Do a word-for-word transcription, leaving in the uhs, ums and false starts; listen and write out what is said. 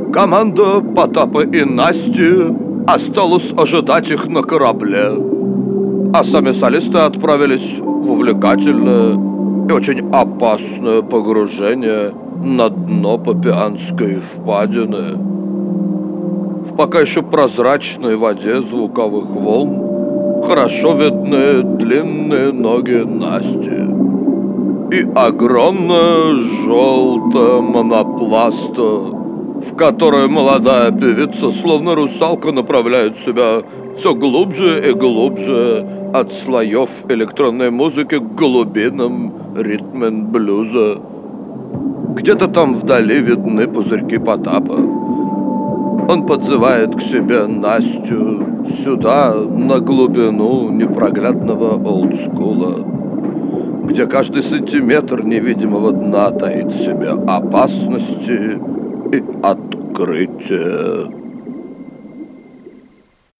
Команда Потапа и Насти осталась ожидать их на корабле, а сами солисты отправились в увлекательное и очень опасное погружение на дно Попианской впадины. В пока еще прозрачной воде звуковых волн хорошо видны длинные ноги Насти и огромная желтая монопласта, в которой молодая певица, словно русалка, направляет себя все глубже и глубже от слоев электронной музыки к глубинам ритм-н-блюза. Где-то там вдали видны пузырьки Потапа. Он подзывает к себе Настю сюда, на глубину непроглядного олдскула, где каждый сантиметр невидимого дна таит в себе опасности и открытия.